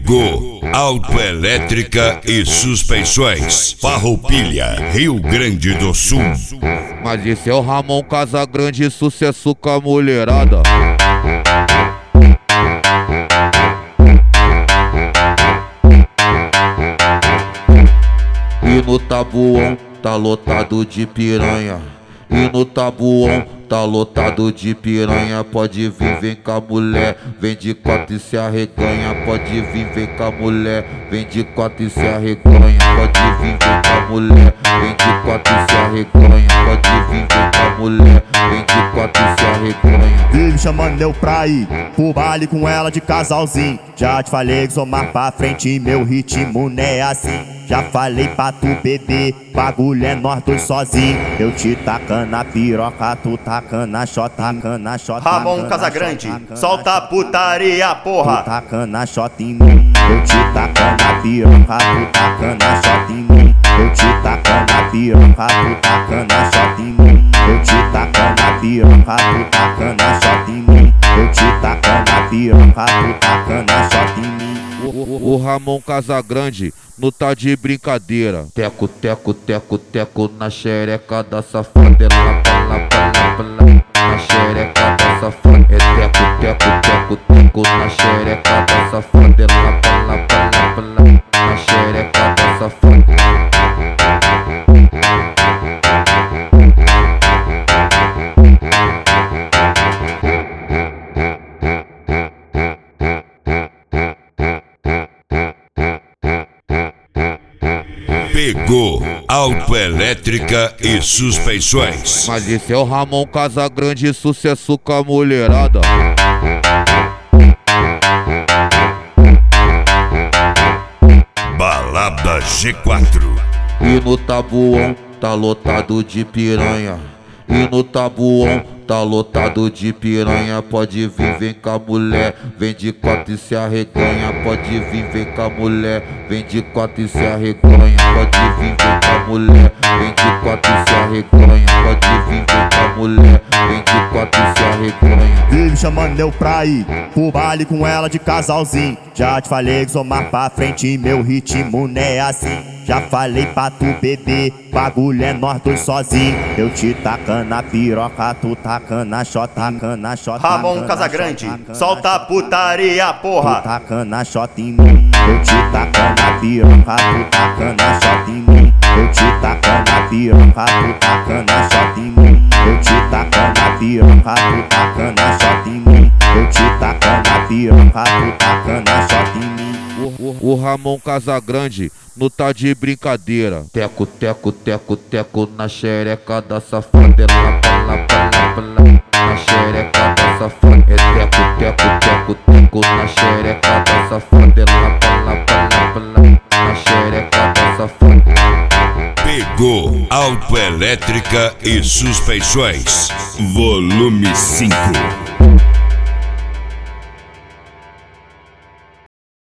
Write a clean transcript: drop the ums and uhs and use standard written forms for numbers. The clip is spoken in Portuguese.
Pegou autoelétrica e suspensões. Farroupilha, Rio Grande do Sul. Mas esse é o Ramon Casagrande, sucesso com a mulherada. E no Tabuão tá lotado de piranha. E no Tabuão tá lotado de piranha. Pode vir, vem com a mulher, vem de quatro e se arreganha. Pode vir, vem com a mulher, vem de quatro e se arreganha. Pode vir, vem com a mulher, vem de quatro e se arreganha. Pode vir, vem com a mulher, vem de quatro e se arreganha. Vive chamando eu pra ir pro baile com ela de casalzinho. Já te falei que sou mais pra frente, meu ritmo não é assim. Já falei pra tu beber, bagulho é nós dois sozinho. Eu te tacando a piroca, tu tacando a xota, tacando a xota. Ramon Casagrande, solta a putaria, porra. Tu tacando a xota em mim. Eu te tacando a piroca, tu tacando a xota em mim. Eu te tacando a piroca, tu tacando a xota em mim. Eu te tacando a piroca, tu tacando a xota em mim. Eu te tacando a piroca, tu tacando a xota em mim. O Ramon Casagrande não tá de brincadeira. Teco, teco, teco, teco na xereca da safada. Ela pala, na xereca da safada. É teco, teco, teco, teco na xereca da safada. Ela pala, na xereca da safada. Pegou autoelétrica e suspensões. Mas esse é o Ramon Casagrande, sucesso com a mulherada. Balada G4. E no Tabuão tá lotado de piranha. E no Tabuão tá lotado de piranha. Pode vir, vem com a mulher, vem de quatro e se arreganha. Pode vir, vem com a mulher, vem de quatro e se arreganha. Pode vir, vem com a mulher, vem de quatro e se arreganha. Pode vir, vem com a mulher, vem de quatro e se arreganha. Vive chamando eu pra ir pro baile com ela de casalzinho. Já te falei que sou mais pra frente, meu ritmo não é assim. Já falei pra tu beber, bagulho é nós dois sozinho. Eu te tacando a piroca, tu tacando a xota, tacando a xota. Ramon Casagrande, solta a putaria, porra. Tu tacando a xota em mim. Eu te tacando a piroca, tu tacando a xota em mim. Eu te tacando a piroca, tu tacando a xota em mim. Eu te tacando a piroca, tu tacando a xota em mim. Eu te tacando a piroca, tu tacando a xota em mim. O Ramon Casagrande não tá de brincadeira. Teco, teco, teco, teco na xereca da safada. Ela pala, na xereca da safada. É teco, teco, teco, teco na xereca da safada. Ela pala, na xereca da safada. Pegou autoelétrica e suspensões. Volume 5.